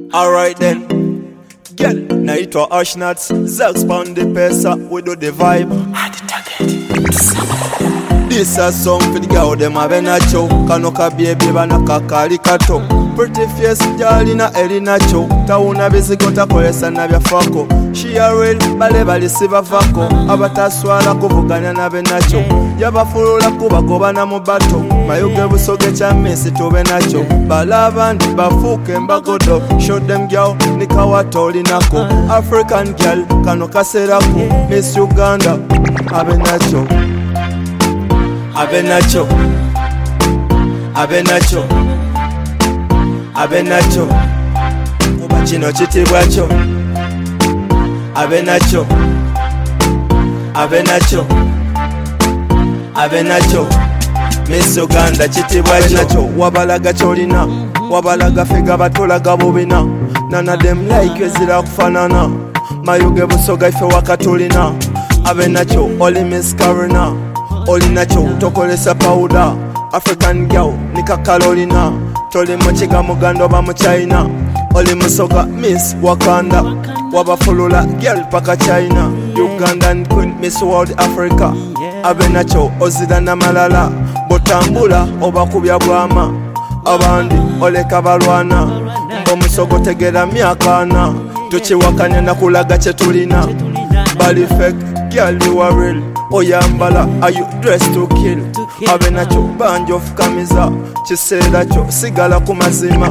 Alright then, girl, naitwa Ashnats, Zax pound the pesa, we do the vibe. This a song for the girl, them have a nacho. Kanoka baby, banaka kali kato. Pretty face, jalina elina cho. Tauna busy gota kolesa na bya fako. She a real, bale bali siba fako. Abata swala kuvuganya na benacho. Yaba fulula kuba koba na mubato. Mayuge busoge cha mesi tobe nacho. Balabandi bafuke mbagodo. Show them girl, nikawatoli nako. African girl, kanoka serako. Miss Uganda, abe nacho. Abe nacho, abe nacho, abe nacho, kuba kino kitibwacho. Abe nacho, abe nacho, abe nacho, Miss Uganda kitibwacho. Wabalaga cholina, wabalaga fega batolaga bobina. None of them like ezira kufanana. Mayuge busoga ife wakatulina. Abe nacho, oli Miss Karina. Oli nacho, tokolesa powder. African girl, nika Carolina. Toli mochiga mugando ba mu China. Oli musoga Miss Wakanda. Waba fulula girl paka China. Ugandan queen Miss World Africa. Abe nacho, ozida na malala. Botambula, oba kubya bwama. Abandi, oleka balwana. Mbo musogo tegera myakana. Tuchiwakanya na kulaga chetulina. Bali fake, girl you are real. Oyambala, are you dressed to kill? Abe nacho, banjo fukamiza. Chisera cho, sigala kumazima.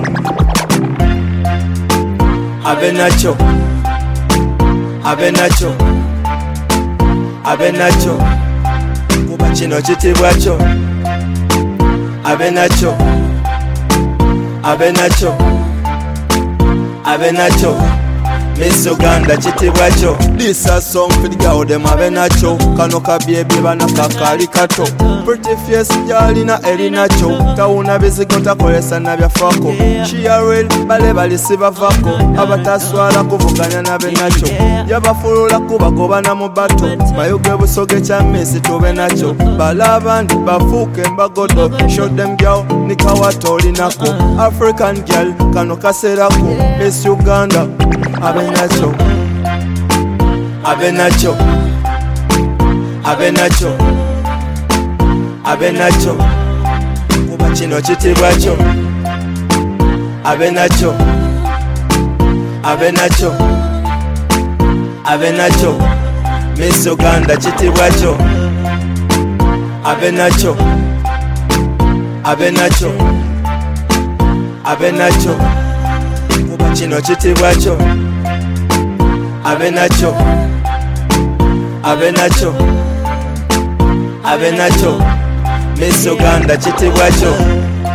Abe nacho, abe nacho, abe nacho, kuba kino kitibwacho. Abe nacho, abe nacho, abe nacho, Miss Uganda kitibwacho. This a song for the girl, them abe nacho. Kanoka baby banaka kali kato. Pretty face, jalina elina cho. Tauna busy gota kolesa na bya fako. She a real, bale bali siba fako. Abata swala kuvuganya na be nacho. Yaba fulula kuba koba na mubato. Mayuge busoge cha mesi tobe nacho. Balabandi bafuke mbagodo. Show them girl, nikawatoli nako. African girl, kanoka serako. Miss Uganda, abe nacho, abe nacho, abe nacho, abe nacho, kuba kino kitibwacho. Abe nacho, abe nacho, abe nacho, Miss Uganda kitibwacho. Abe nacho, abe nacho, abe nacho, kuba kino kitibwacho. Abe nacho, abe nacho, abe nacho, Miss Uganda kitibwacho.